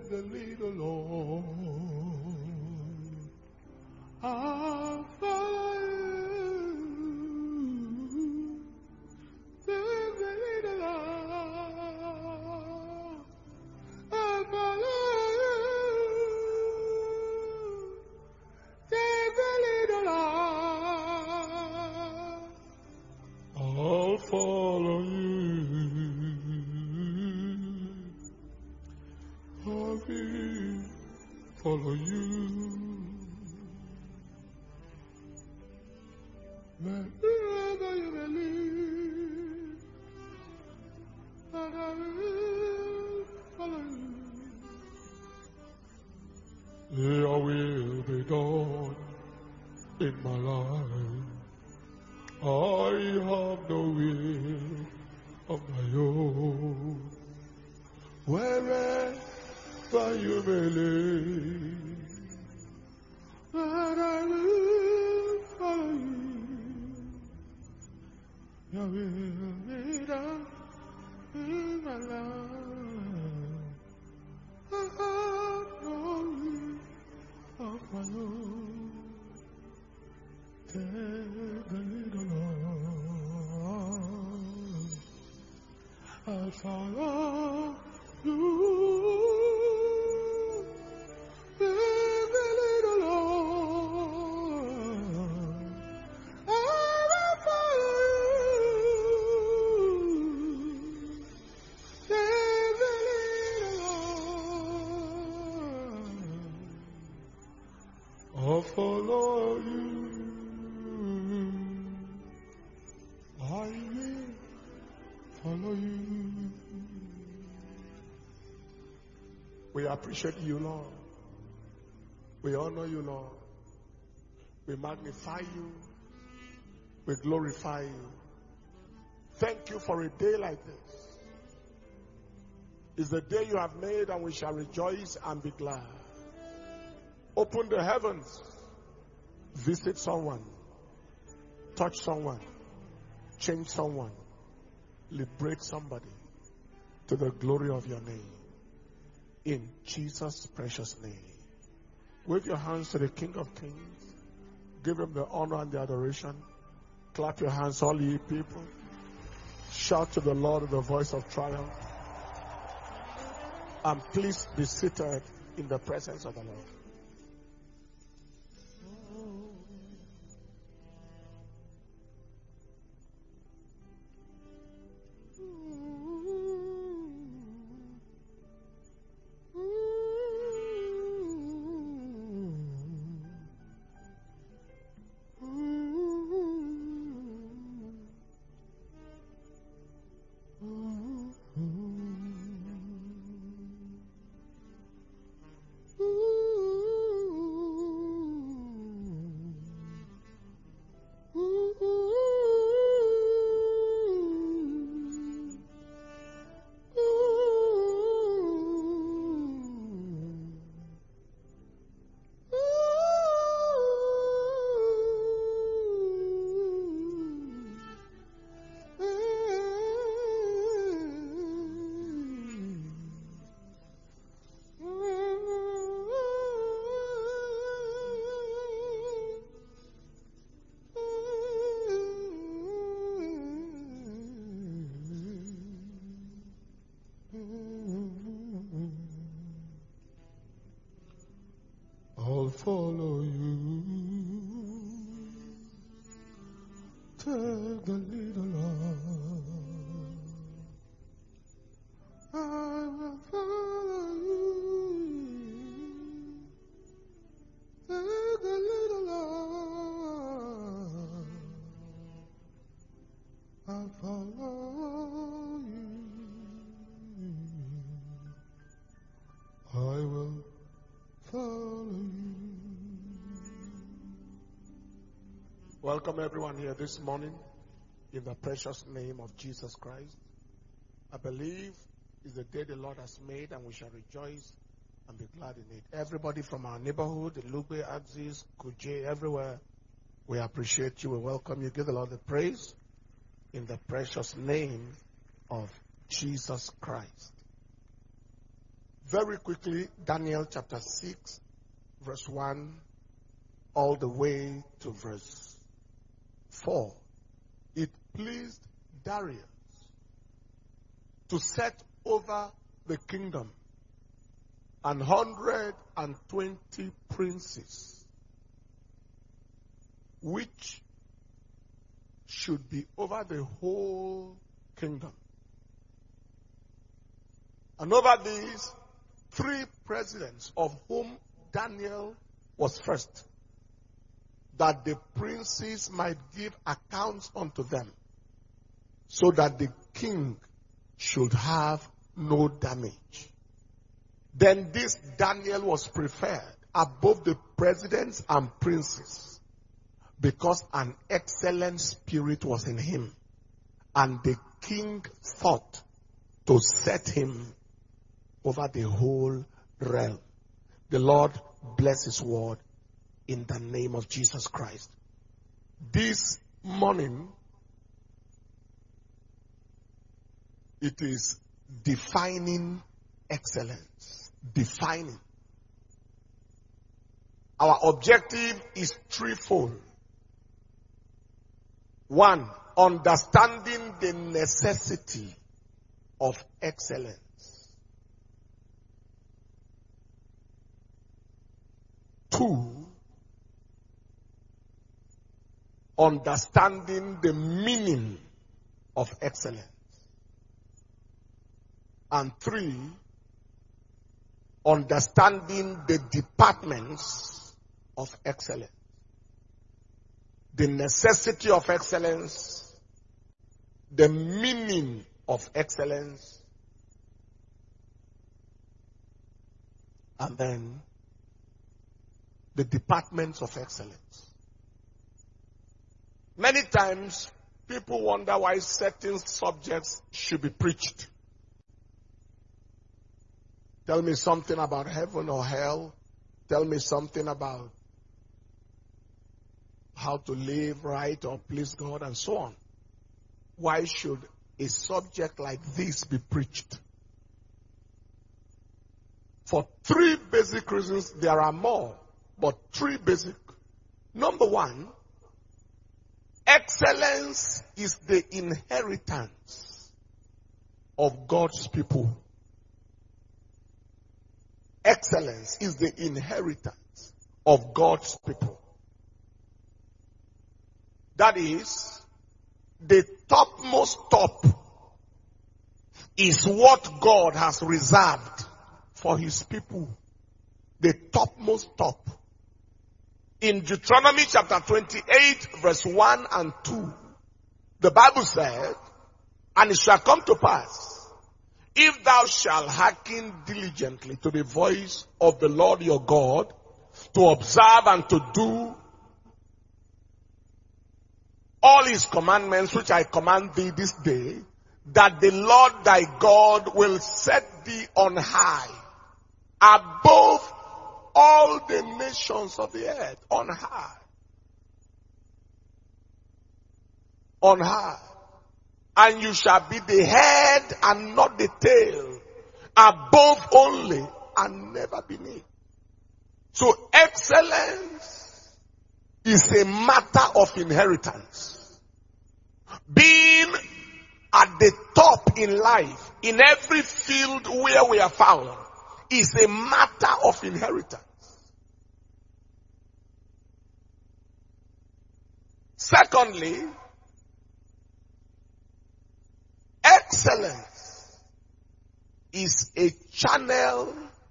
the lead, O Lord. I'll follow you. Take the lead, O Lord. I'll follow you. Take the lead, O Lord. I'll follow you. I will follow you. Wherever you may lead, and I will follow you. Your will be done in my life. I have no will of my own. Wherever you may lead, and I will follow you. Your will be done in my life. I have no will of my own. Take the little Lord. I'll follow you. Take the little Lord. I will follow you. Take the little Lord. I'll follow you. I will follow you. We appreciate you, Lord. We honor you, Lord. We magnify you. We glorify you. Thank you for a day like this. It's the day you have made, and we shall rejoice and be glad. Open the heavens. Visit someone. Touch someone. Change someone. Liberate somebody to the glory of your name. In Jesus' precious name. Wave your hands to the King of Kings. Give him the honor and the adoration. Clap your hands, all ye people. Shout to the Lord with the voice of triumph. And please be seated in the presence of the Lord. I'll follow you. Take the little Lord. I will follow you. Take the little Lord. I'll follow you. I will follow you. Welcome everyone here this morning in the precious name of Jesus Christ. I believe it's the day the Lord has made, and we shall rejoice and be glad in it. Everybody from our neighborhood, Lugbe, Axis, Kuje, everywhere, we appreciate you. We welcome you. Give the Lord the praise in the precious name of Jesus Christ. Very quickly, Daniel chapter 6, verse 1, all the way to verse 4. It pleased Darius to set over the kingdom 120 princes, which should be over the whole kingdom. And over these, 3 presidents, of whom Daniel was first, that the princes might give accounts unto them, so that the king should have no damage. Then this Daniel was preferred above the presidents and princes, because an excellent spirit was in him, and the king thought to set him over the whole realm. The Lord bless his word in the name of Jesus Christ. This morning, it is defining excellence. Defining. Our objective is threefold. 1, understanding the necessity of excellence. 2, understanding the meaning of excellence. And 3, understanding the departments of excellence. The necessity of excellence, the meaning of excellence, and then the departments of excellence. Many times, people wonder why certain subjects should be preached. Tell me something about heaven or hell. Tell me something about how to live right or please God and so on. Why should a subject like this be preached? For 3 basic reasons. There are more, but 3 basic. Number 1, excellence is the inheritance of God's people. Excellence is the inheritance of God's people. That is, the topmost top is what God has reserved for his people. The topmost top. In Deuteronomy chapter 28 verse 1 and 2, the Bible said, and it shall come to pass, if thou shalt hearken diligently to the voice of the Lord your God, to observe and to do all his commandments which I command thee this day, that the Lord thy God will set thee on high, above all the nations of the earth. On high. On high. And you shall be the head and not the tail, above only and never beneath. So excellence is a matter of inheritance. Being at the top in life, in every field where we are found, is a matter of inheritance. Secondly, excellence is a channel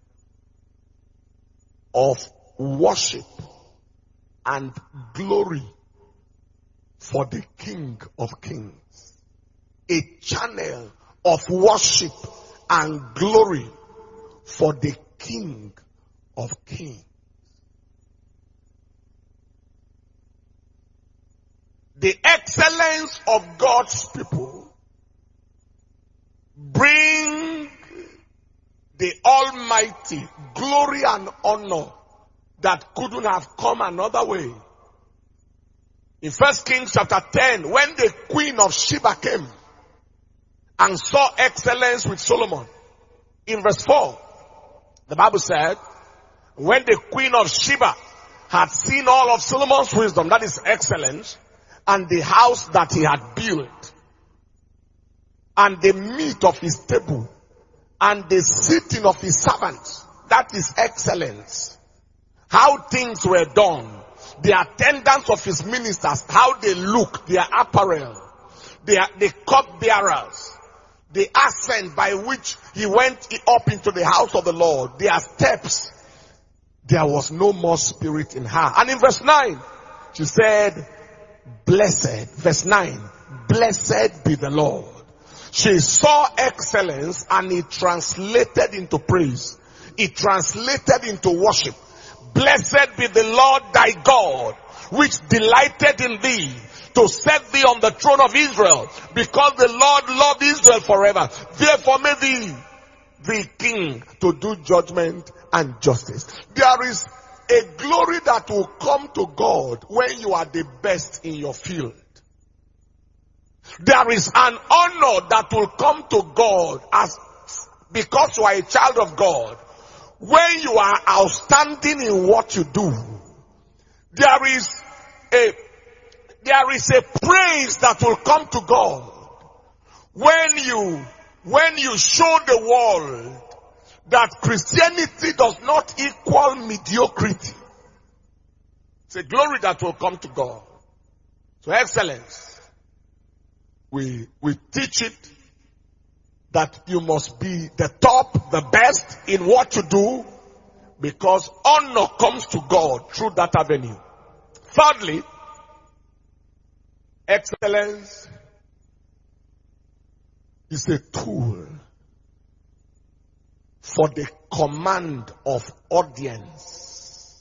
of worship and glory for the King of Kings. A channel of worship and glory for the King of Kings. The excellence of God's people bring the Almighty glory and honor that couldn't have come another way. In 1 Kings chapter 10, when the Queen of Sheba came and saw excellence with Solomon, in verse 4, The Bible said, when the queen of Sheba had seen all of Solomon's wisdom, that is excellence, and the house that he had built, and the meat of his table, and the sitting of his servants, that is excellence. How things were done, the attendance of his ministers, how they look, their apparel, the cupbearers, the ascent by which he went up into the house of the Lord, their steps. There was no more spirit in her. And in verse 9, she said, blessed, verse 9, blessed be the Lord. She saw excellence and it translated into praise. It translated into worship. Blessed be the Lord thy God, which delighted in thee, to set thee on the throne of Israel, because the Lord loved Israel forever. Therefore may thee be king to do judgment and justice. There is a glory that will come to God when you are the best in your field. There is an honor that will come to God because you are a child of God when you are outstanding in what you do. There is a praise that will come to God when you show the world that Christianity does not equal mediocrity. It's a glory that will come to God. So excellence. We teach it that you must be the top, the best in what you do, because honor comes to God through that avenue. Thirdly, excellence is a tool for the command of audience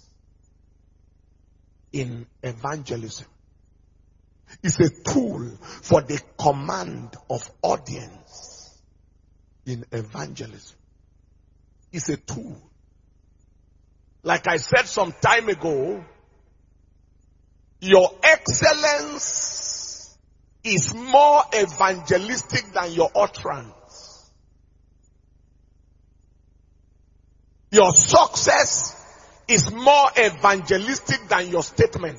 in evangelism. It's a tool for the command of audience in evangelism. It's a tool. Like I said some time ago, your excellence is more evangelistic than your utterance. Your success is more evangelistic than your statement.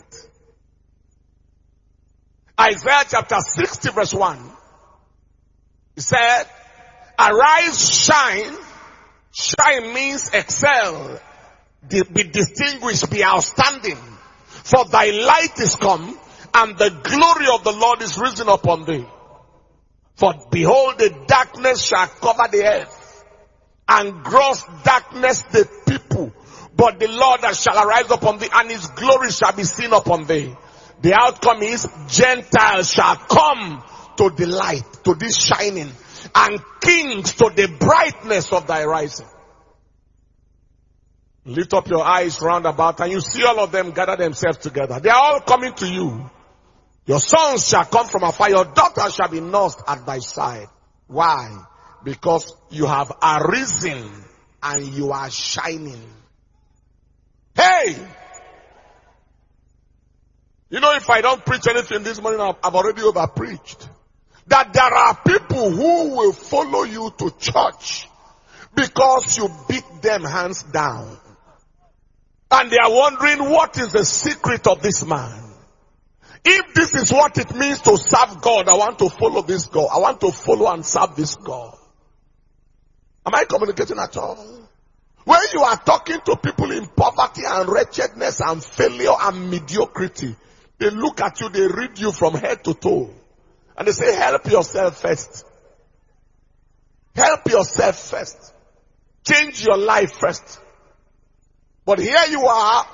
Isaiah chapter 60 verse 1. He said, arise, shine. Shine means excel. Be distinguished, be outstanding. For thy light is come, and the glory of the Lord is risen upon thee. For behold, the darkness shall cover the earth, and gross darkness the people. But the Lord that shall arise upon thee, and his glory shall be seen upon thee. The outcome is Gentiles shall come to the light, to this shining, and kings to the brightness of thy rising. Lift up your eyes round about and you see all of them gather themselves together. They are all coming to you. Your sons shall come from afar. Your daughters shall be nursed at thy side. Why? Because you have arisen and you are shining. Hey! You know, if I don't preach anything this morning, I've already over-preached. That there are people who will follow you to church because you beat them hands down. And they are wondering, what is the secret of this man? If this is what it means to serve God, I want to follow this God. I want to follow and serve this God. Am I communicating at all? When you are talking to people in poverty and wretchedness and failure and mediocrity, they look at you, they read you from head to toe. And they say, help yourself first. Help yourself first. Change your life first. But here you are,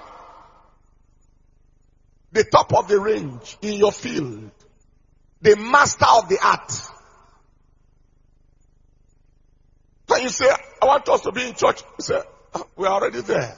the top of the range in your field, the master of the art. So you say, I want us to be in church. You say, we're already there.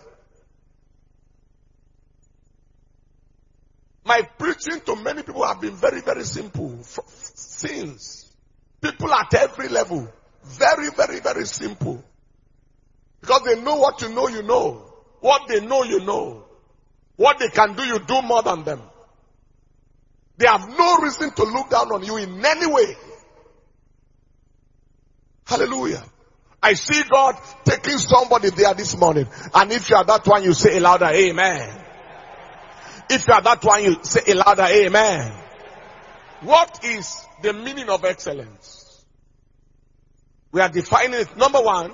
My preaching to many people have been very, very simple. Since people at every level, very, very, very simple. Because they know what you know, you know. What they know, you know. What they can do, you do more than them. They have no reason to look down on you in any way. Hallelujah. I see God taking somebody there this morning. And if you are that one, you say a louder amen. If you are that one, you say a louder amen. What is the meaning of excellence? We are defining it. Number one,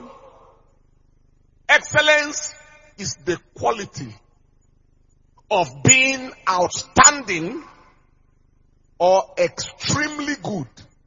excellence is the quality of being outstanding or extremely good.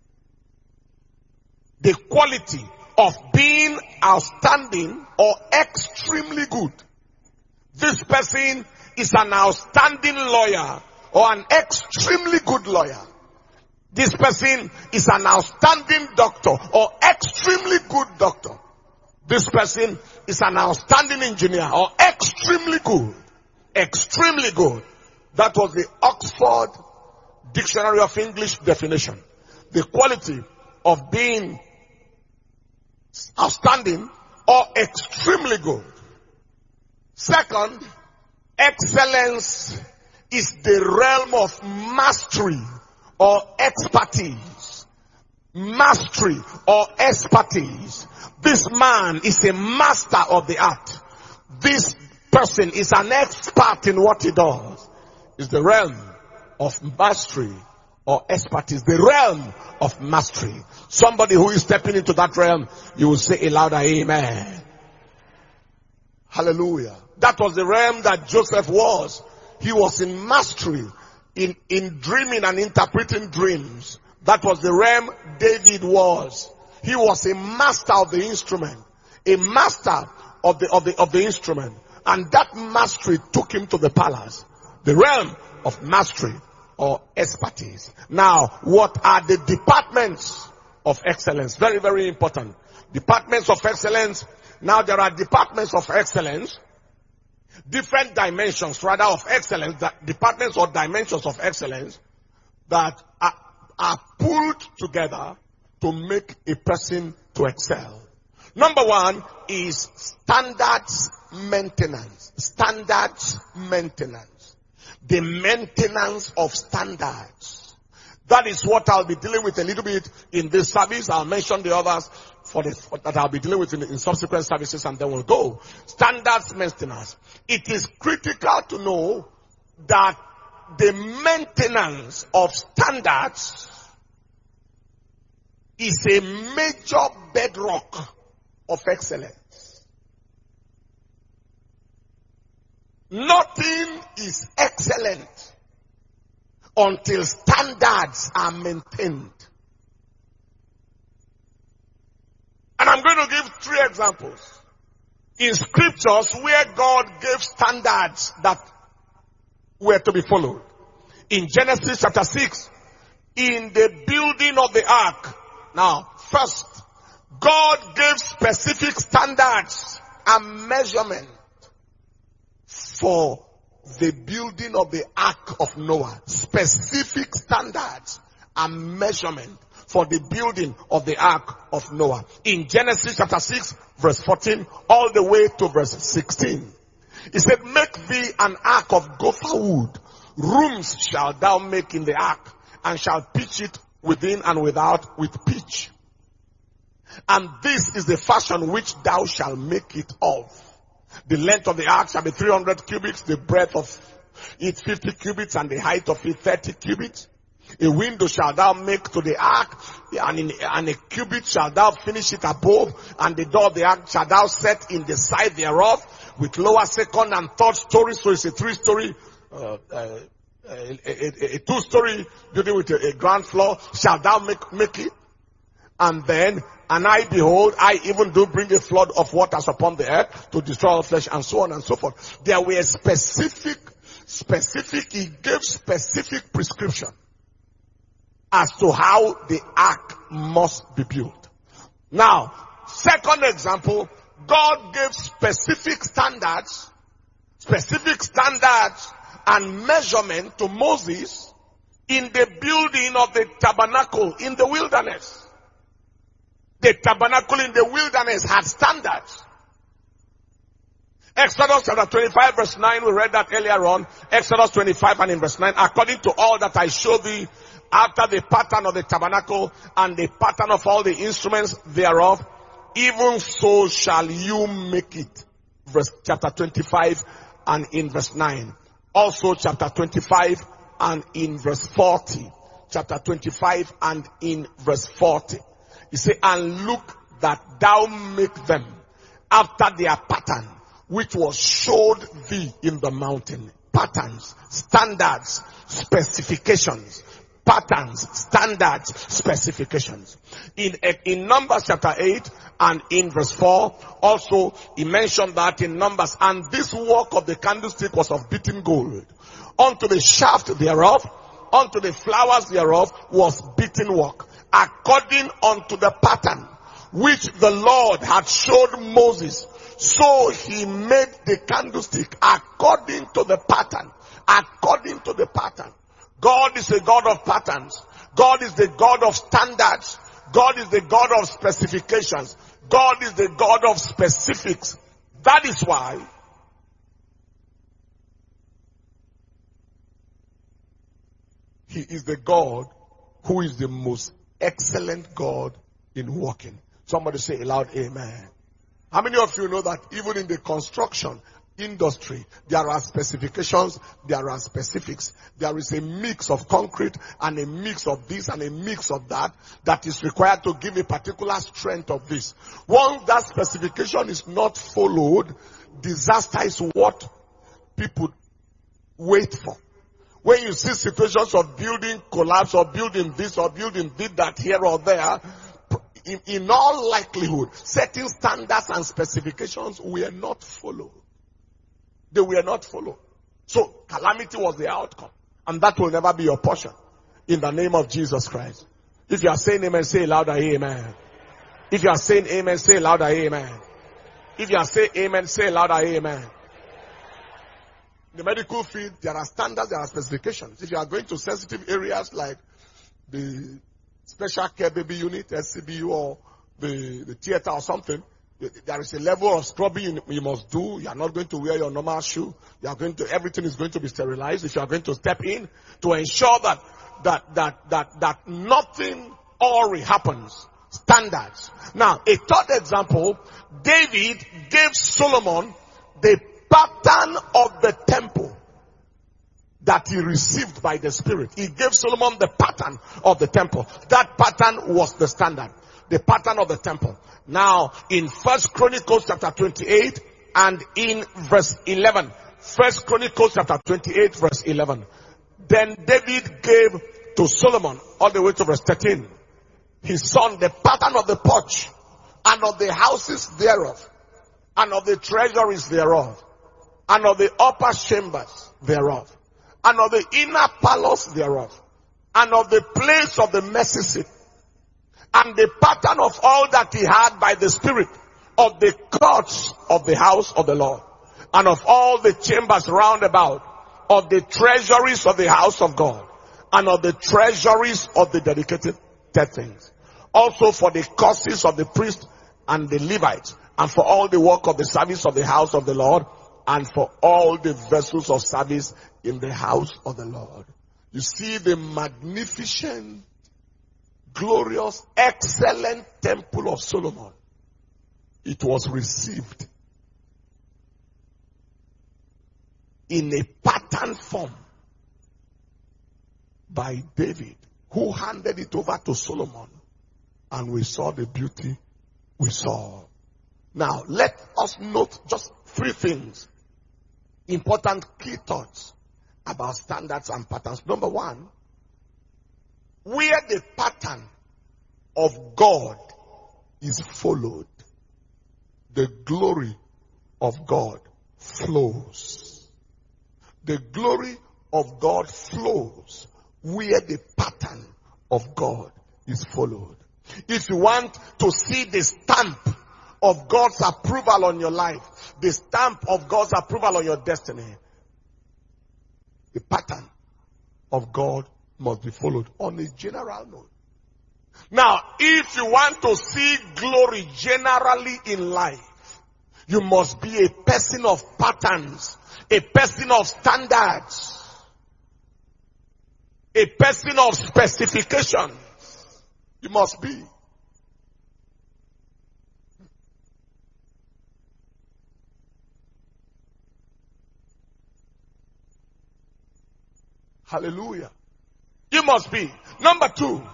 The quality of being outstanding or extremely good. This person is an outstanding lawyer or an extremely good lawyer. This person is an outstanding doctor or extremely good doctor. This person is an outstanding engineer or extremely good. Extremely good. That was the Oxford Dictionary of English definition. The quality of being outstanding or extremely good. Second, excellence is the realm of mastery or expertise. Mastery or expertise. This man is a master of the art. This person is an expert in what he does. It's the realm of mastery or expertise. The realm of mastery. Somebody who is stepping into that realm, you will say a louder amen. Hallelujah. That was the realm that Joseph was. He was in mastery, in dreaming and interpreting dreams. That was the realm David was. He was a master of the instrument. A master of the instrument. And that mastery took him to the palace. The realm of mastery or expertise. Now, what are the departments of excellence? Very, very important. Departments of excellence. Now there are departments of excellence. Different dimensions, rather, of excellence. Departments or dimensions of excellence that are pulled together to make a person to excel. Number one is standards maintenance. Standards maintenance. The maintenance of standards. That is what I'll be dealing with a little bit in this service. I'll mention the others that I'll be dealing with in subsequent services, and then we'll go. Standards maintenance. It is critical to know that the maintenance of standards is a major bedrock of excellence. Nothing is excellent until standards are maintained. And I'm going to give 3 examples in scriptures where God gave standards that were to be followed. In Genesis chapter 6, in the building of the ark. Now, first, God gave specific standards and measurement for the building of the ark of Noah. Specific standards and measurement for the building of the ark of Noah. In Genesis chapter 6, verse 14, all the way to verse 16. He said, make thee an ark of gopher wood. Rooms shall thou make in the ark, and shall pitch it within and without with pitch. And this is the fashion which thou shalt make it of. The length of the ark shall be 300 cubits, the breadth of it 50 cubits, and the height of it 30 cubits. A window shall thou make to the ark, and a cubit shall thou finish it above, and the door of the ark shall thou set in the side thereof, with lower, second, and third story. So it's a 3-story, a 2-story building with a ground floor. Shall thou make it? And then, and I behold, I even do bring a flood of waters upon the earth to destroy all flesh, and so on and so forth. There were specific, he gave specific prescription as to how the ark must be built. Now, second example, God gave specific standards and measurement to Moses in the building of the tabernacle in the wilderness. The tabernacle in the wilderness had standards. Exodus chapter 25 verse 9, we read that earlier on. Exodus 25 and in verse 9, according to all that I show thee, after the pattern of the tabernacle and the pattern of all the instruments thereof, even so shall you make it. Verse chapter 25 and in verse 9. Also chapter 25 and in verse 40. Chapter 25 and in verse 40. He say, and look that thou make them after their pattern, which was showed thee in the mountain. Patterns, standards, specifications. Patterns, standards, specifications. In Numbers chapter 8 and in verse 4, also he mentioned that in Numbers, and this work of the candlestick was of beaten gold. Unto the shaft thereof, unto the flowers thereof was beaten work, according unto the pattern which the Lord had showed Moses. So he made the candlestick according to the pattern. According to the pattern. God is a God of patterns. God is the God of standards. God is the God of specifications. God is the God of specifics. That is why He is the God who is the most excellent God in working. Somebody say aloud, amen. How many of you know that even in the construction industry, there are specifications, there are specifics. There is a mix of concrete and a mix of this and a mix of that that is required to give a particular strength of this. Once that specification is not followed, disaster is what people wait for. When you see situations of building collapse or building this or building that here or there, in all likelihood, certain standards and specifications were not followed. They were not followed. So calamity was the outcome. And that will never be your portion. In the name of Jesus Christ. If you are saying amen, say louder amen. If you are saying amen, say louder amen. If you are saying amen, say louder amen. In the medical field, there are standards, there are specifications. If you are going to sensitive areas like the special care baby unit, SCBU, or the theater or something, there is a level of scrubbing you must do. You are not going to wear your normal shoe. You are going to, everything is going to be sterilized. If you are going to step in to ensure that nothing awry happens. Standards. Now, a third example, David gave Solomon the pattern of the temple that he received by the Spirit. He gave Solomon the pattern of the temple. That pattern was the standard. The pattern of the temple. Now, in 1 Chronicles chapter 28 and in verse 11. 1 Chronicles chapter 28 verse 11. Then David gave to Solomon, all the way to verse 13, his son, the pattern of the porch and of the houses thereof and of the treasuries thereof and of the upper chambers thereof and of the inner palace thereof and of the place of the mercy seat and the pattern of all that he had by the Spirit of the courts of the house of the Lord and of all the chambers round about, of the treasuries of the house of God and of the treasuries of the dedicated things. Also for the courses of the priest and the Levites, and for all the work of the service of the house of the Lord, and for all the vessels of service in the house of the Lord. You see the magnificent, glorious, excellent temple of Solomon. It was received in a pattern form by David, who handed it over to Solomon. And we saw the beauty we saw. Now, let us note just 3 things. Important key thoughts about standards and patterns. Number 1, where the pattern of God is followed, the glory of God flows. The glory of God flows where the pattern of God is followed. If you want to see the stamp of God's approval on your life, the stamp of God's approval on your destiny, the pattern of God must be followed on a general note. Now, if you want to see glory generally in life, you must be a person of patterns, a person of standards, a person of specifications. You must be. Hallelujah. You must be. Number 2.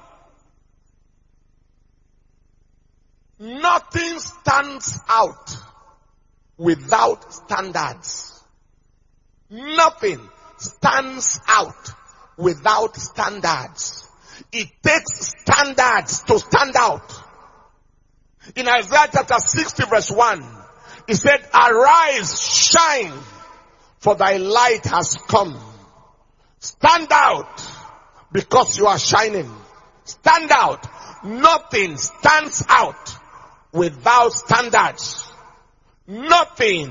Nothing stands out without standards. Nothing stands out without standards. It takes standards to stand out. In Isaiah chapter 60 verse 1, it said, arise, shine, for thy light has come. Stand out because you are shining. Stand out. Nothing stands out without standards. Nothing.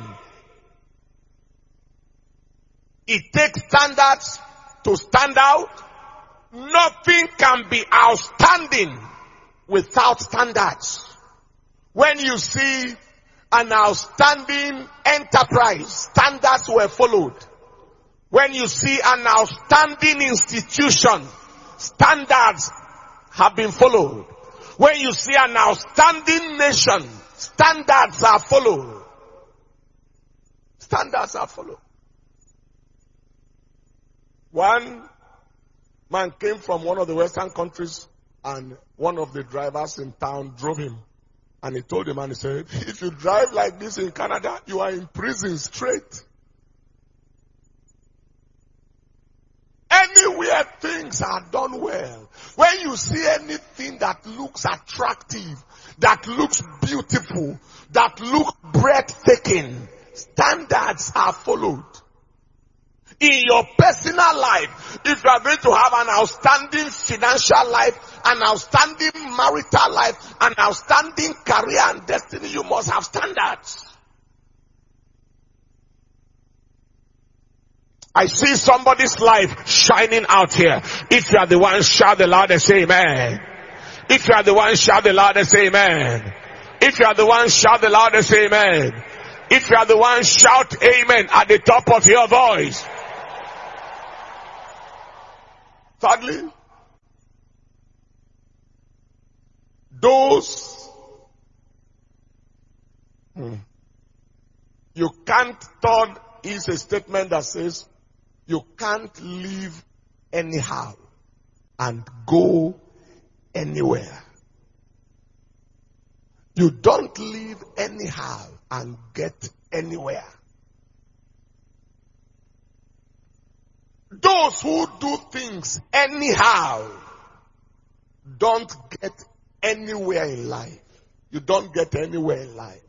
It takes standards to stand out. Nothing can be outstanding without standards. When you see an outstanding enterprise, standards were followed. When you see an outstanding institution, standards have been followed. When you see an outstanding nation, standards are followed. Standards are followed. One man came from one of the Western countries, and one of the drivers in town drove him. And he told him, and he said, if you drive like this in Canada, you are in prison straight. Anywhere things are done well, when you see anything that looks attractive, that looks beautiful, that looks breathtaking, standards are followed. In your personal life, if you are going to have an outstanding financial life, an outstanding marital life, an outstanding career and destiny, you must have standards. I see somebody's life shining out here. If you are the one, shout the loudest, say amen. If you are the one, shout the loudest, say amen. If you are the one, shout the loudest, say amen. If you are the one, shout amen at the top of your voice. Thirdly, those you can't. Third is a statement that says you can't live anyhow and go anywhere. You don't live anyhow and get anywhere. Those who do things anyhow don't get anywhere in life. You don't get anywhere in life.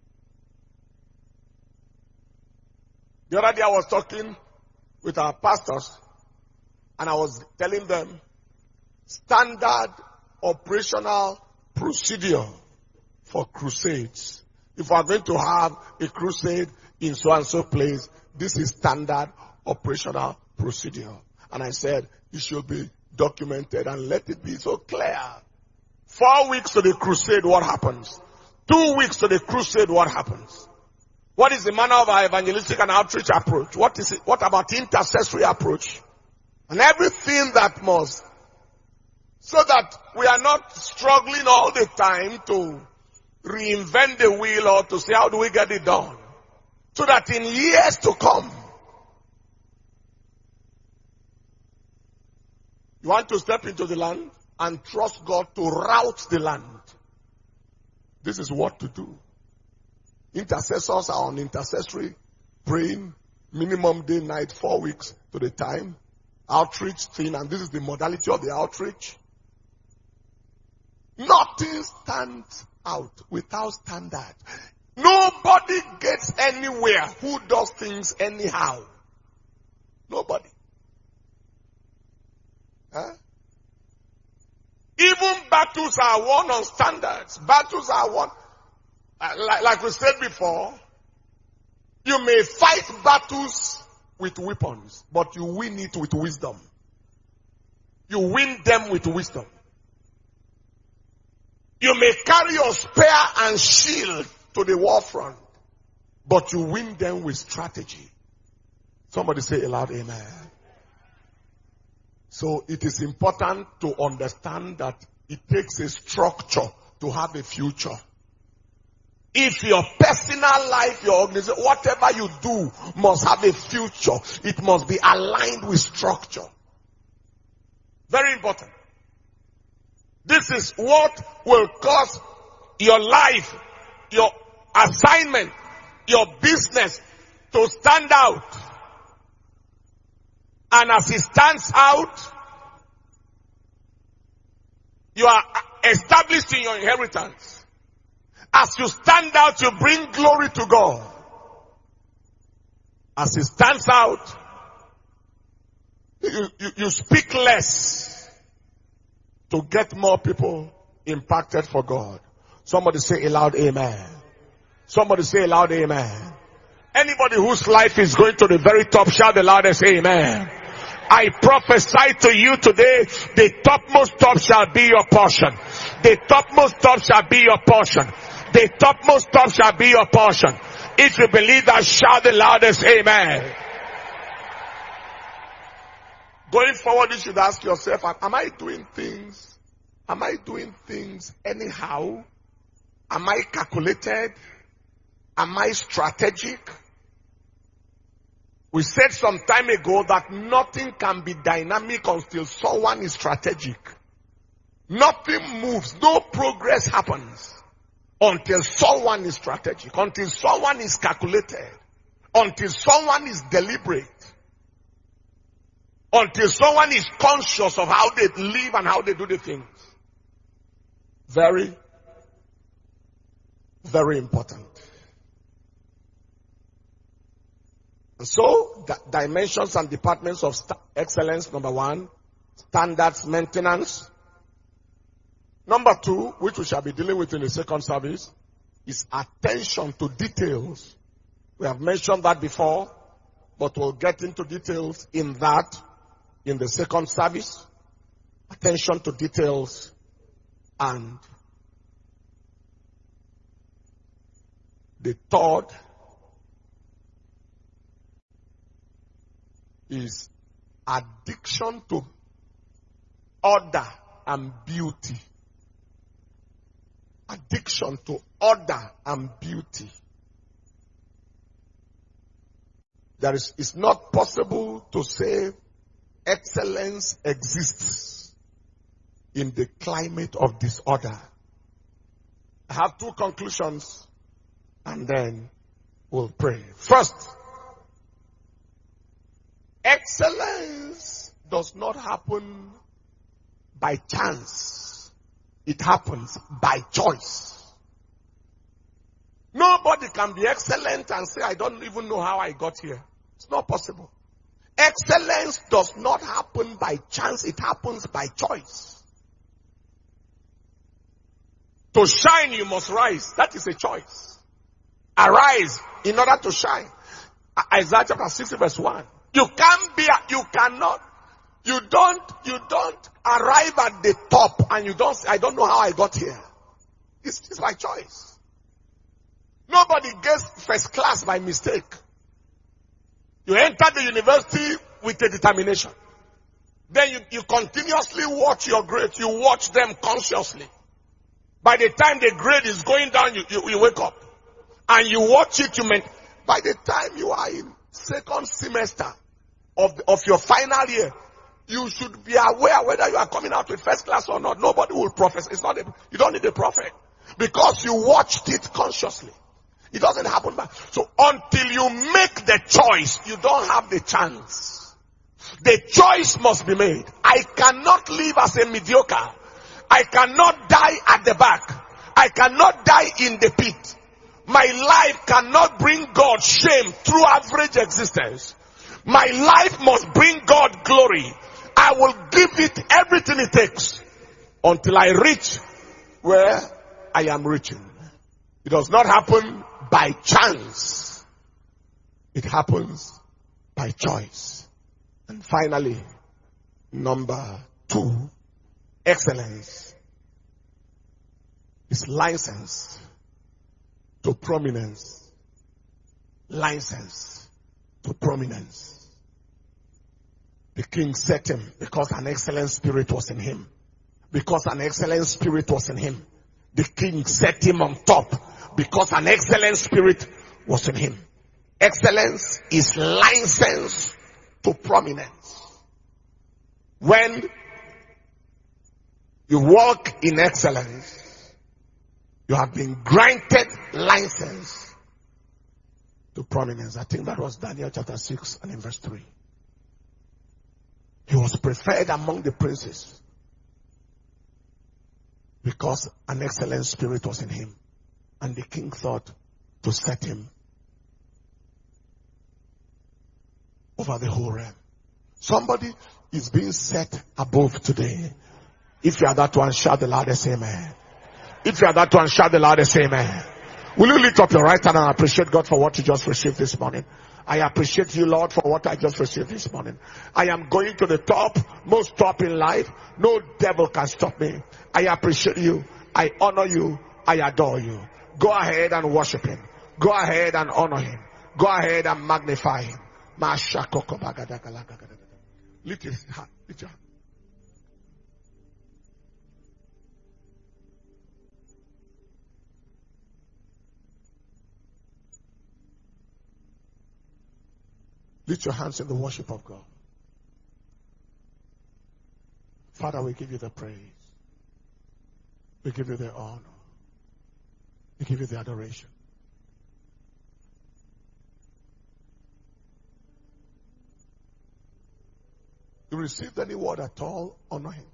The other day I was talking with our pastors, and I was telling them standard operational procedure for crusades. If we are going to have a crusade in so and so place, this is standard operational procedure. And I said it should be documented and let it be so clear. 4 weeks to the crusade, what happens? 2 weeks to the crusade, what happens? What is the manner of our evangelistic and outreach approach? What is it? What about intercessory approach? And everything that must, so that we are not struggling all the time to reinvent the wheel or to say, how do we get it done? So that in years to come, you want to step into the land and trust God to route the land. This is what to do. Intercessors are on intercessory, praying, minimum day, night, 4 weeks to the time. Outreach thing, and this is the modality of the outreach. Nothing stands out without standard. Nobody gets anywhere who does things anyhow. Nobody. Huh? Even battles are won on standards. Battles are won. Like we said before, you may fight battles with weapons, but you win it with wisdom. You win them with wisdom. You may carry your spear and shield to the war front, but you win them with strategy. Somebody say aloud, amen. So it is important to understand that it takes a structure to have a future. If your personal life, your organization, whatever you do must have a future, it must be aligned with structure. Very important. This is what will cause your life, your assignment, your business to stand out. And as it stands out, you are established in your inheritance. As you stand out, you bring glory to God. As it stands out, you speak less to get more people impacted for God. Somebody say a loud amen. Somebody say a loud amen. Anybody whose life is going to the very top, shout the loudest amen. I prophesy to you today, the topmost top shall be your portion. The topmost top shall be your portion. The topmost top shall be your portion. If you believe that, shout the loudest amen. Going forward, you should ask yourself, am I doing things? Am I doing things anyhow? Am I calculated? Am I strategic? We said some time ago that nothing can be dynamic until someone is strategic. Nothing moves, no progress happens until someone is strategic, until someone is calculated, until someone is deliberate, until someone is conscious of how they live and how they do the things. Very, very important. So, dimensions and departments of excellence, number 1, standards maintenance. Number 2, which we shall be dealing with in the second service, is attention to details. We have mentioned that before, but we'll get into details in that in the second service. Attention to details. And the third is addiction to order and beauty. Addiction to order and beauty. It's not possible to say excellence exists in the climate of disorder. I have 2 conclusions and then we'll pray. First, excellence does not happen by chance. It happens by choice. Nobody can be excellent and say, I don't even know how I got here. It's not possible. Excellence does not happen by chance. It happens by choice. To shine, you must rise. That is a choice. Arise in order to shine. Isaiah chapter 60 verse 1. You don't arrive at the top and you don't say, I don't know how I got here. It's by choice. Nobody gets first class by mistake. You enter the university with a determination. Then you continuously watch your grades. You watch them consciously. By the time the grade is going down, you wake up. And you watch it, by the time you are in second semester of your final year, you should be aware whether you are coming out with first class or not. Nobody will profess. You don't need a prophet. Because you watched it consciously. It doesn't happen back. So until you make the choice, you don't have the chance. The choice must be made. I cannot live as a mediocre. I cannot die at the back. I cannot die in the pit. My life cannot bring God shame through average existence. My life must bring God glory. I will give it everything it takes until I reach where I am reaching. It does not happen by chance. It happens by choice. And finally, number 2, excellence is license to prominence. License to prominence. The king set him because an excellent spirit was in him. Because an excellent spirit was in him. The king set him on top because an excellent spirit was in him. Excellence is license to prominence. When You walk in excellence. You have been granted license to prominence. I think that was Daniel chapter 6 and in verse 3. He was preferred among the princes because an excellent spirit was in him. And the king thought to set him over the whole realm. Somebody is being set above today. If you are that one, shout the loudest amen. If you are that one, shout the loudest amen. Will you lift up your right hand and appreciate God for what you just received this morning? I appreciate you, Lord, for what I just received this morning. I am going to the top, most top in life. No devil can stop me. I appreciate you. I honor you. I adore you. Go ahead and worship him. Go ahead and honor him. Go ahead and magnify him. Lift your hand. Lift your hand. Lift your hands in the worship of God. Father, we give you the praise. We give you the honor. We give you the adoration. You received any word at all, honor him.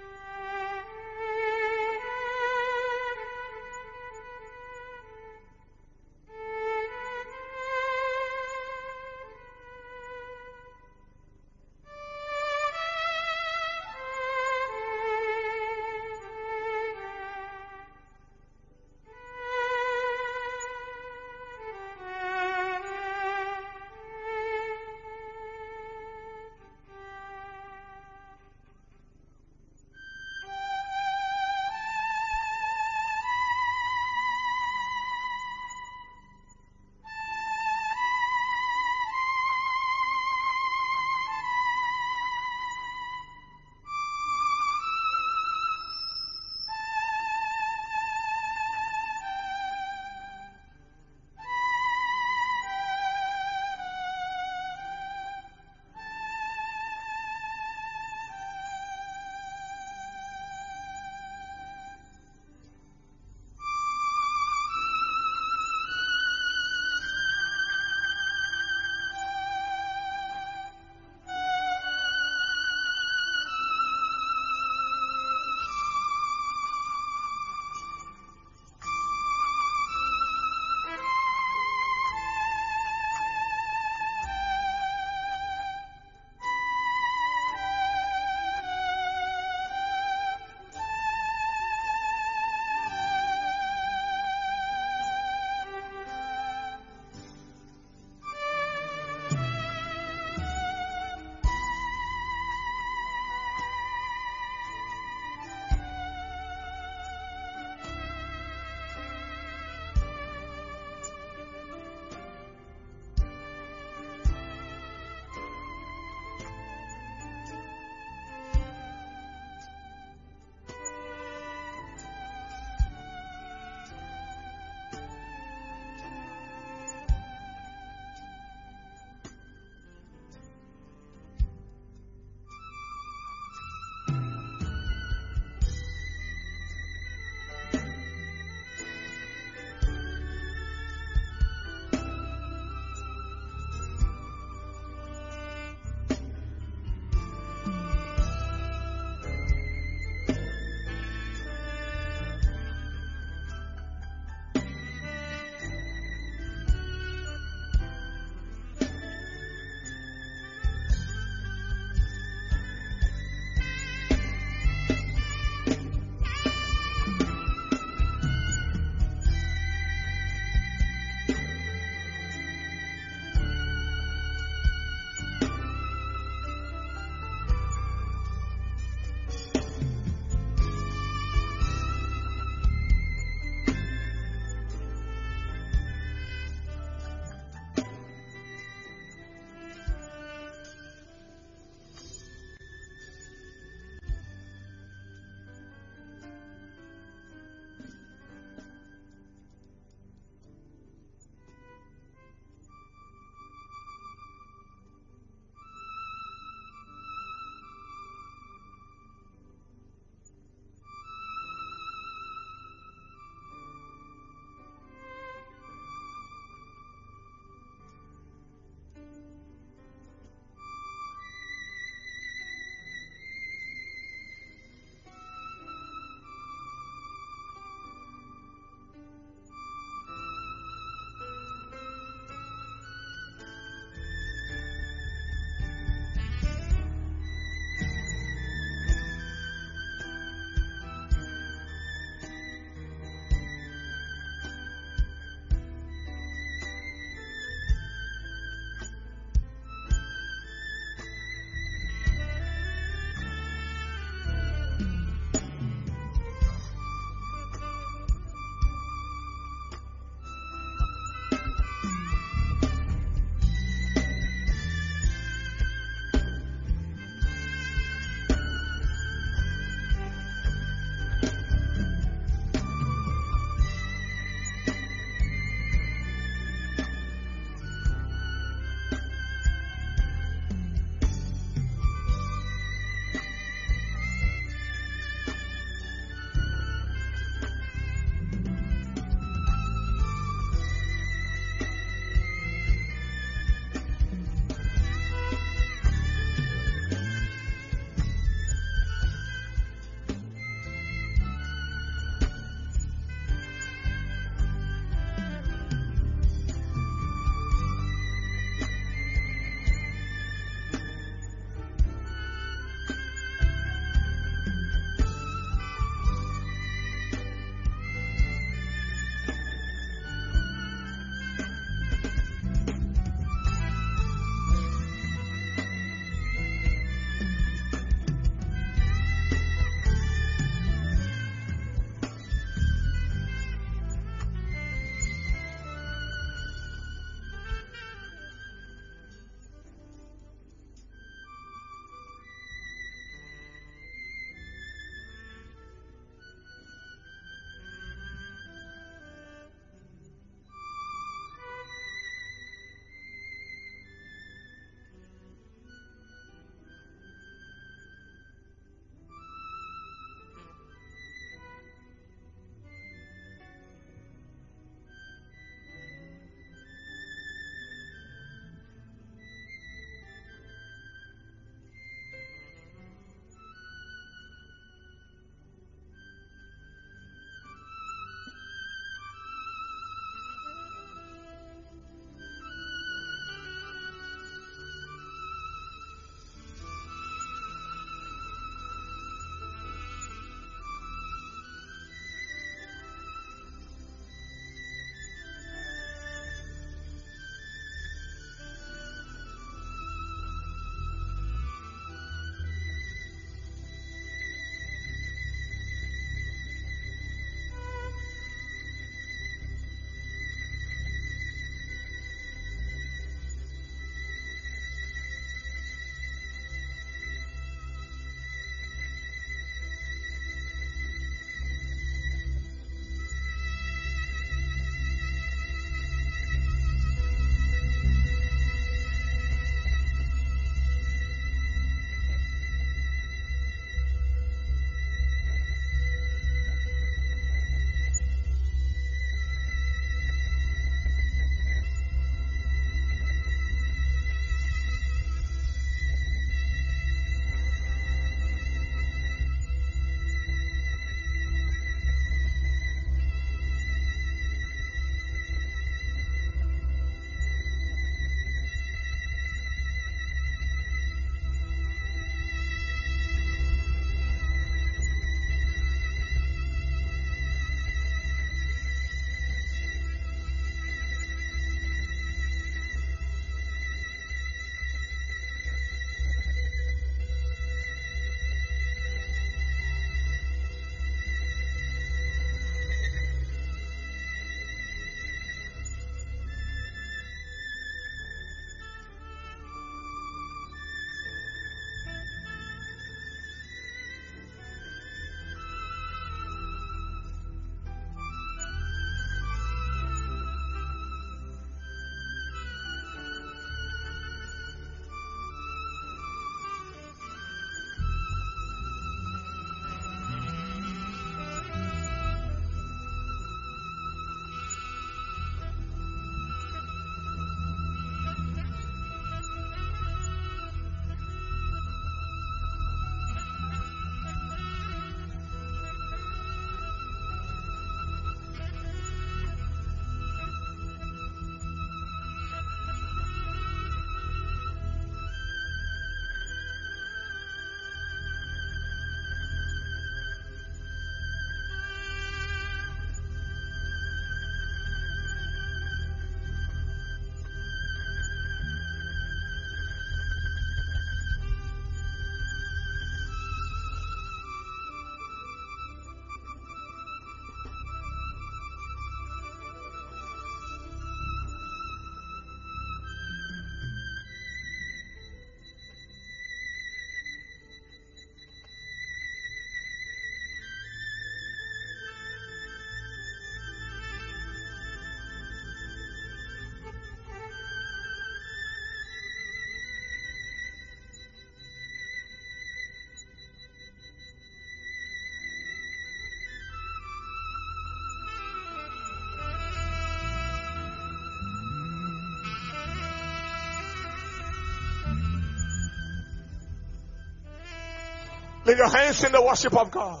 Lift your hands in the worship of God.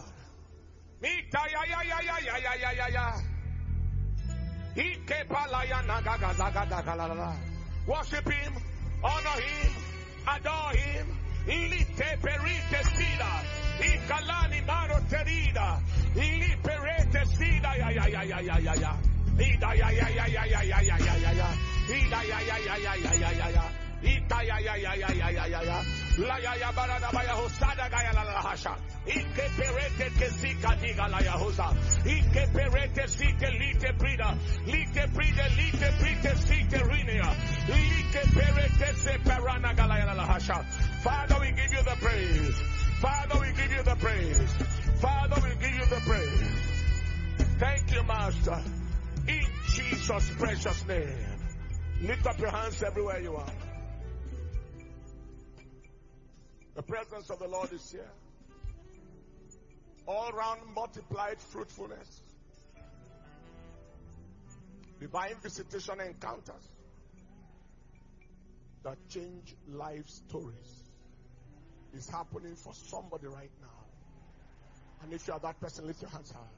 Worship Him, honor Him, adore Him. Lite perite sida, ikalani maro terida, liberete sida ya ya ya ya ya ya ya, ida ya ya ya ya ya ya ya ya ya ya, ida ya ya ya ya ya ya ya ya. Ita ya ya ya ya ya ya ya ya la ya ya barada baya hosada gaya la la hasha ike perete que sika diga la ya hosa ike perete sike lite prida sike rinia ike perete se perana gala ya la hasha. Father, we give you the praise. Father, we give you the praise. Father, we give you the praise. Thank you, Master, in Jesus' precious name. Lift up your hands everywhere you are. The presence of the Lord is here. All round multiplied fruitfulness. Divine visitation encounters that change life stories is happening for somebody right now. And if you are that person, lift your hands high.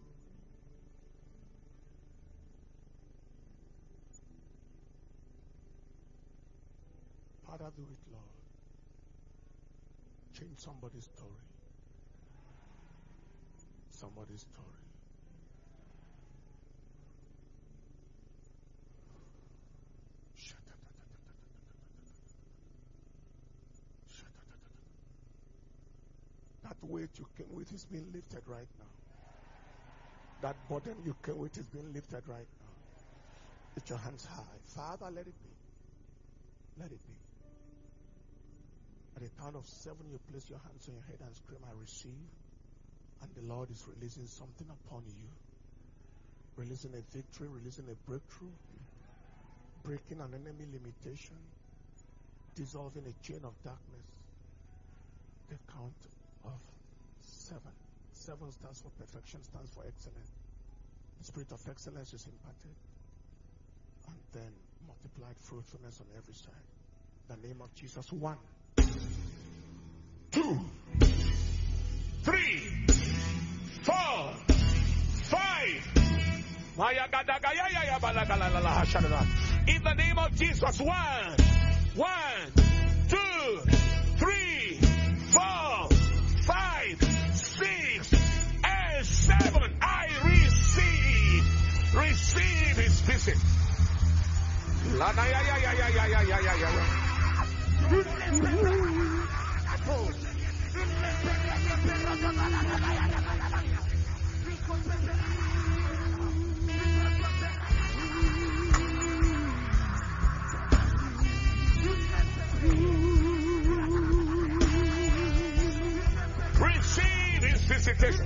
Father, do it, Lord. Change somebody's story. Somebody's story. That weight you came with is being lifted right now. That burden you came with is being lifted right now. Lift your hands high. Father, let it be. Let it be. At the count of 7, you place your hands on your head and scream, I receive. And the Lord is releasing something upon you. Releasing a victory, releasing a breakthrough, breaking an enemy limitation, dissolving a chain of darkness. The count of 7. 7 stands for perfection, stands for excellence. The spirit of excellence is imparted. And then multiplied fruitfulness on every side. In the name of Jesus. 1, 2, 3, 4, 5. In the name of Jesus. 1, 2, 3, 4, 5, 6, and 7. I receive His visit. Receive His visitation.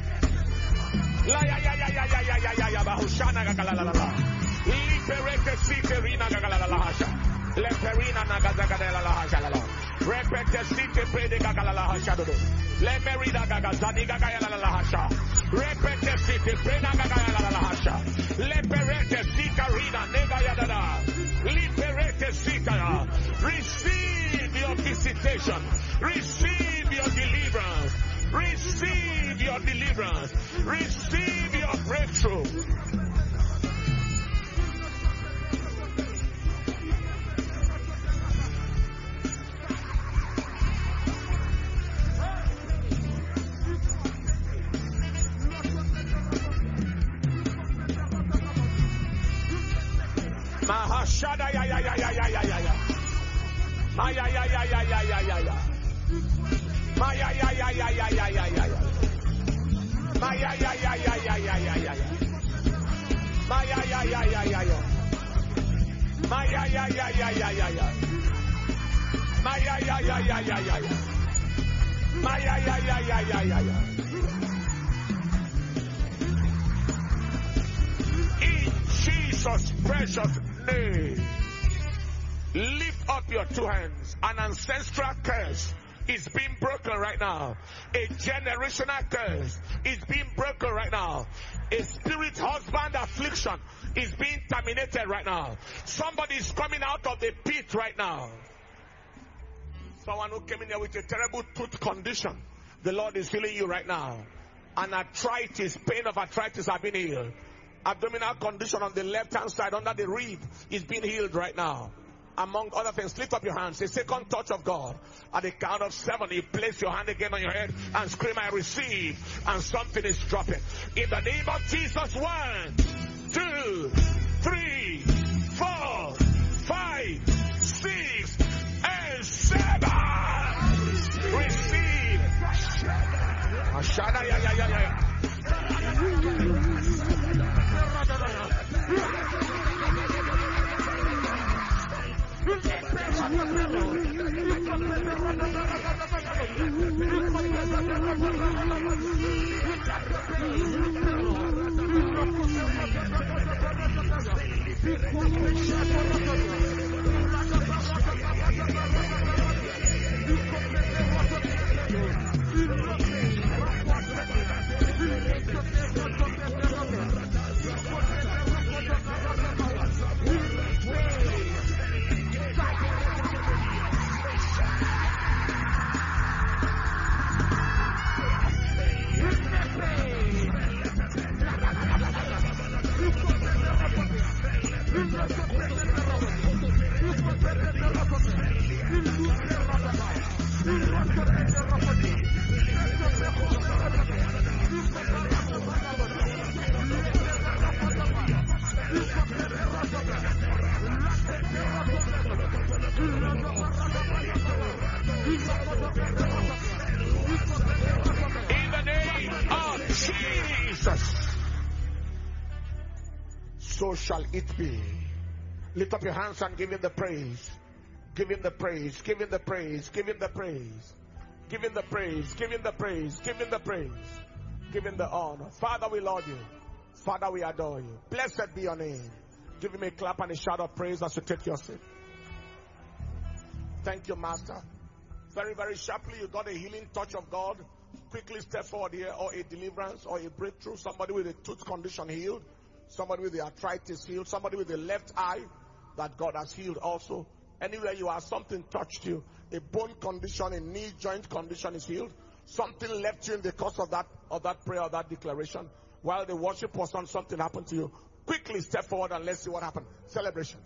Liberate Siterina Gagalahasha. Leperina Nagazagadela. Repete Site Predica Galalahasha. Lemerida Gagazani Gagalalahasha. Repete Site Prena Gagalahasha. Leperete Sicarina Negayada. Liberate Sitara. Receive your visitation. Receive your deliverance. Receive your deliverance. Receive your breakthrough. Mahashada ya ya ya ya ya ya ya ya. Maya ya ya ya ya ya ya ya. Maya ya ya ya ya ya ya ya ya. Maya ya ya ya ya ya ya ya ya. Maya ya ya ya ya ya. Maya ya ya ya ya ya ya. Maya ya ya ya ya ya ya. Maya ya ya ya ya ya ya. In Jesus' precious name, lift up your 2 hands. An ancestral curse is being broken right now. A generational curse is being broken right now. A spirit husband affliction is being terminated right now. Somebody is coming out of the pit right now. Someone who came in here with a terrible tooth condition. The Lord is healing you right now. And arthritis, pain of arthritis have been healed. Abdominal condition on the left hand side under the rib is being healed right now. Among other things, lift up your hands. A second touch of God. At the count of 7, you place your hand again on your head and scream, I receive. And something is dropping. In the name of Jesus, 1, 2, 3, 4, 5, 6, and 7. Receive. Ashada, yeah. So shall it be. Lift up your hands and give him the praise. Give him the praise. Give him the praise. Give him the praise. Give him the praise. Give him the praise. Give him the praise. Give him the honor. Father, we love you. Father, we adore you. Blessed be your name. Give him a clap and a shout of praise as you take your seat. Thank you, Master. Very, very sharply, you got a healing touch of God. Quickly step forward here, or a deliverance, or a breakthrough. Somebody with a tooth condition healed. Somebody with the arthritis healed. Somebody with the left eye that God has healed also. Anywhere you are, something touched you. A bone condition, a knee joint condition is healed. Something left you in the course of that prayer or that declaration. While the worship was on, something happened to you. Quickly step forward and let's see what happened. Celebration.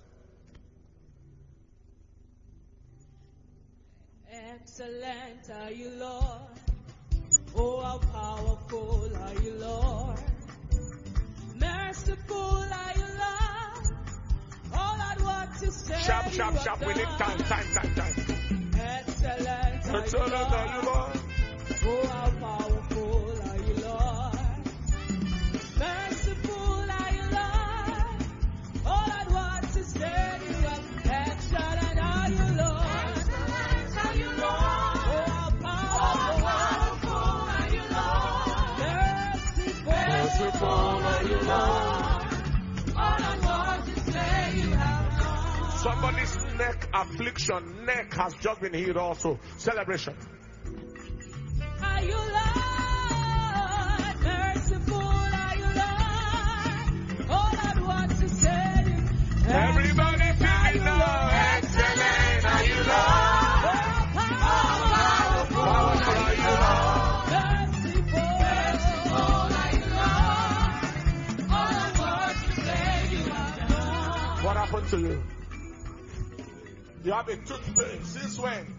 Excellent are you, Lord. Oh, how powerful are you, Lord. Merciful are you, Lord. All I want to say. Sharp. We need time. Excellent are you, Lord. Oh, how powerful are you, Lord. Merciful are you, Lord. All I want to say you are. Excellent are you, Lord. Excellent are you, Lord. Oh, how powerful are you, Lord. Merciful are you, Lord. All I want to say you have done. Somebody's neck has just been healed also. Celebration. Are you Lord? Merciful are you, Lord? All I want to say is everybody sing it now. Excellent are you, Lord. Powerful are you, Lord. Merciful are you, Lord. All I want to say you have done. What happened to you? You have a tooth pain. Since when?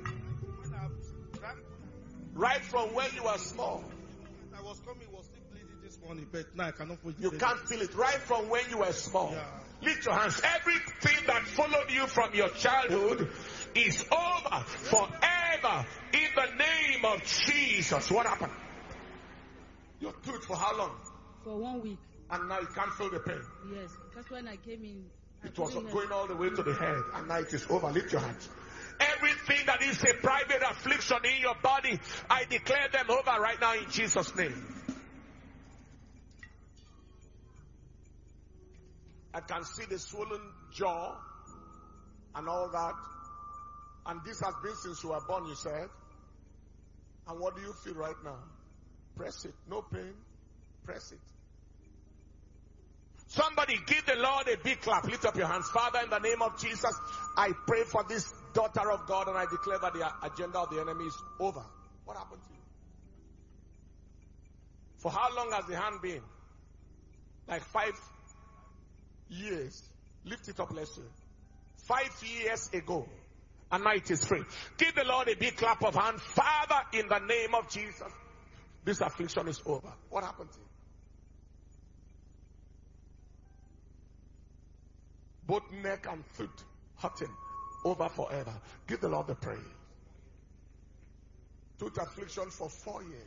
Right from when you were small. I was coming, was still bleeding this morning, but now I cannot feel it. You can't feel it. Right from when you were small. Yeah. Lift your hands. Everything that followed you from your childhood is over forever in the name of Jesus. What happened? Your tooth for how long? For 1 week. And now you can't feel the pain. Yes, that's when I came in. It was going all the way to the head, and now it is over. Lift your hands. Everything that is a private affliction in your body, I declare them over right now in Jesus' name. I can see the swollen jaw and all that. And this has been since you were born, you said. And what do you feel right now? Press it. No pain. Press it. Somebody give the Lord a big clap. Lift up your hands. Father, in the name of Jesus, I pray for this daughter of God and I declare that the agenda of the enemy is over. What happened to you? For how long has the hand been? Like 5 years. Lift it up, let's see. 5 years ago. And now it is free. Give the Lord a big clap of hand. Father, in the name of Jesus, this affliction is over. What happened to you? Both neck and foot hurting. Over forever. Give the Lord the praise. Tooth affliction for 4 years.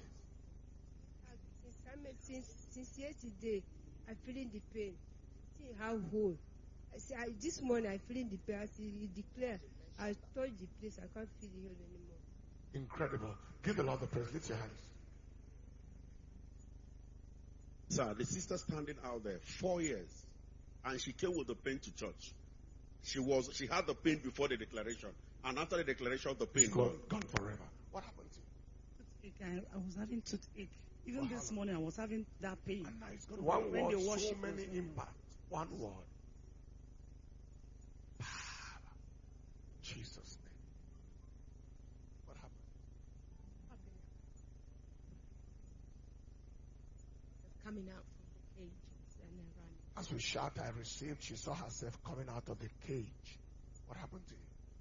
Since yesterday, I'm feeling the pain. See how whole. This morning I'm feeling the pain. As he declared, I touch the place. I can't feel the heel anymore. Incredible. Give the Lord the praise. Lift your hands. Sir, the sister standing out there, 4 years, and she came with the pain to church. She had the pain before the declaration, and after the declaration, the pain It's gone forever. What happened to you? Toothache. I was having toothache. Even this morning, I was having that pain. And now it's gone. One When word, they wash so it, many was- impacts. One word. Jesus' name. What happened? Coming out from the cage and then running. As we shout, I received, she saw herself coming out of the cage. What happened to you?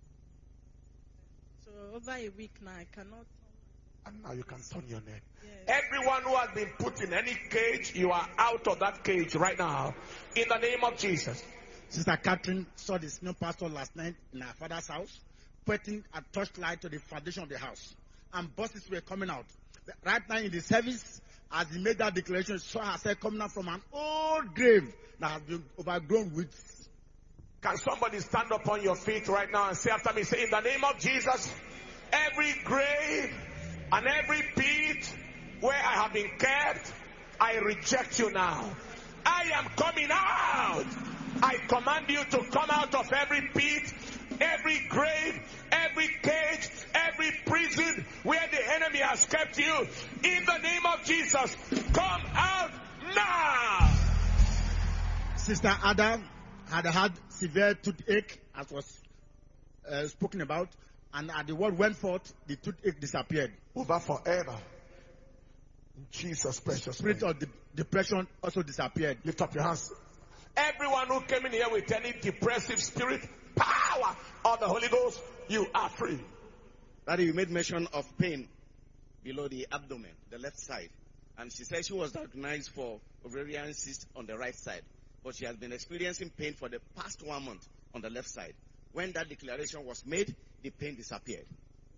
So over a week now, I cannot. And now you can turn your neck. Yes. Everyone who has been put in any cage, you are out of that cage right now. In the name of Jesus. Sister Catherine saw the senior pastor last night in her father's house, putting a torchlight to the foundation of the house. And buses were coming out. Right now in the service, as he made that declaration, she saw herself coming out from an old grave that has been overgrown with. Can somebody stand up on your feet right now and say after me, say, in the name of Jesus, every grave and every pit where I have been kept, I reject you now. I am coming out. I command you to come out of every pit, every grave, every cage, every prison where the enemy has kept you. In the name of Jesus, come out now. Sister Ada had severe toothache, as was spoken about, and as the word went forth, the toothache disappeared. Over forever. In Jesus' precious name. Spirit of depression also disappeared. Lift up your hands. Everyone who came in here with any depressive spirit, power of the Holy Ghost, you are free. Daddy, you made mention of pain below the abdomen, the left side. And she said she was diagnosed for ovarian cyst on the right side. But she has been experiencing pain for the past 1 month on the left side. When that declaration was made, the pain disappeared.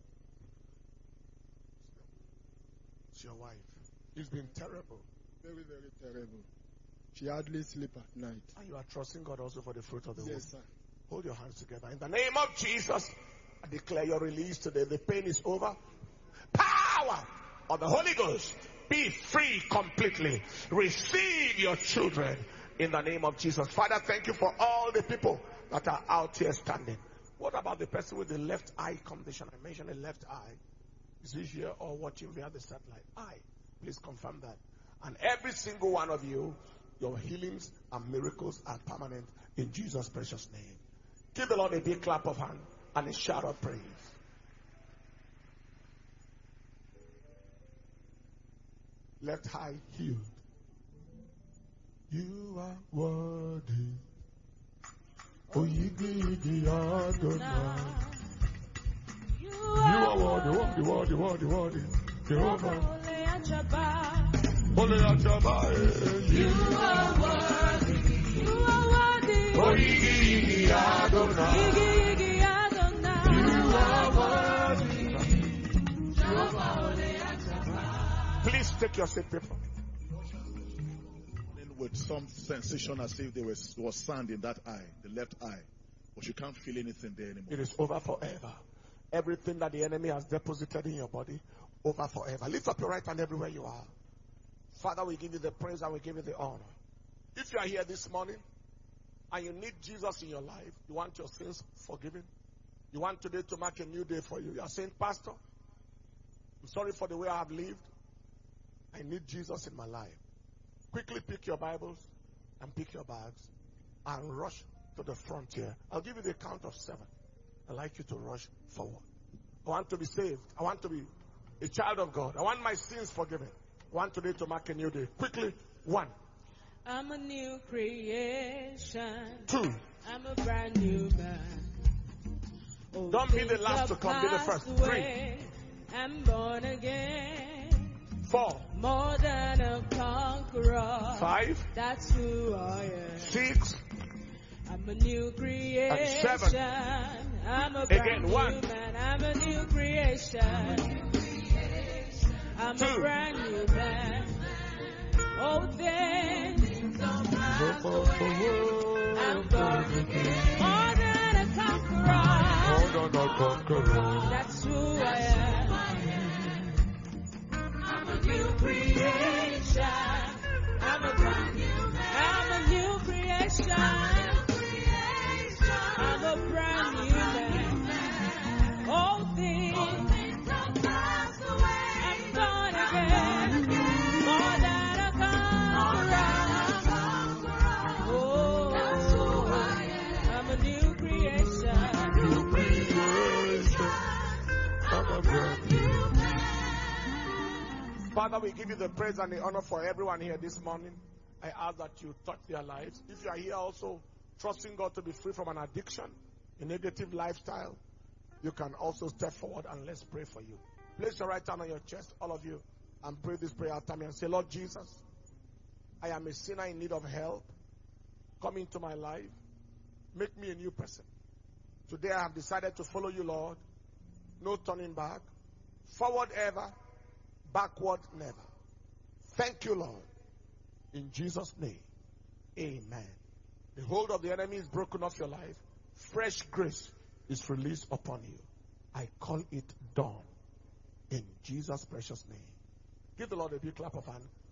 It's your wife. It's been terrible. Very, very terrible. She hardly sleep at night. And you are trusting God also for the fruit of the womb. Yes, sir. Hold your hands together. In the name of Jesus, I declare your release today. The pain is over. Power of the Holy Ghost. Be free completely. Receive your children in the name of Jesus. Father, thank you for all the people that are out here standing. What about the person with the left eye condition? I mentioned a left eye. Is he here or watching via the satellite? Eye. Please confirm that. And every single one of you, your healings and miracles are permanent in Jesus' precious name. Give the Lord a big clap of hand and a shout of praise. Left eye healed. You are worthy. Oh, ye Adonai. You are worthy. Jehovah. Only Achabai. You are worthy. You are worthy. Oh, ye Adonai. Iggy Adonai. You are worthy. Please take your seat, people. With some sensation as if there was sand in that eye, the left eye, but you can't feel anything there anymore. It is over forever. Everything that the enemy has deposited in your body, over forever. Lift up your right hand everywhere you are. Father, we give you the praise and we give you the honor. If you are here this morning and you need Jesus in your life, you want your sins forgiven, you want today to mark a new day for you. You are saying, Pastor, I'm sorry for the way I have lived. I need Jesus in my life. Quickly pick your Bibles and pick your bags and rush to the frontier. I'll give you the count of 7. I'd like you to rush forward. I want to be saved. I want to be a child of God. I want my sins forgiven. One today to mark a new day. Quickly. 1. I'm a new creation. 2. I'm a brand new man. Oh, Don't be the things last have to come, be the first. passed 3. away. I'm born again. 4. More than a conqueror. 5. That's who I am. 6. I'm a new creation. And 7. I'm a Again, brand new 1. man. I'm a new creation. I'm 2. a brand new man. Oh, things don't pass away. I'm born again. More than a conqueror. That's who I am. I'm a new creation. I'm a brand new man. I'm a new creation. I'm a brand new man. All things don't pass away. I'm born again. More than a conqueror. Oh, that's who I am. I'm a new creation. New creation. I'm a brand new man. Father, we give you the praise and the honor for everyone here this morning. I ask that you touch their lives. If you are here also trusting God to be free from an addiction, a negative lifestyle, you can also step forward and let's pray for you. Place your right hand on your chest, all of you, and pray this prayer after me and say, Lord Jesus, I am a sinner in need of help. Come into my life. Make me a new person. Today I have decided to follow you, Lord. No turning back. Forward ever. Backward never. Thank you, Lord. In Jesus' name. Amen. The hold of the enemy is broken off your life. Fresh grace is released upon you. I call it done. In Jesus' precious name. Give the Lord a big clap of hand.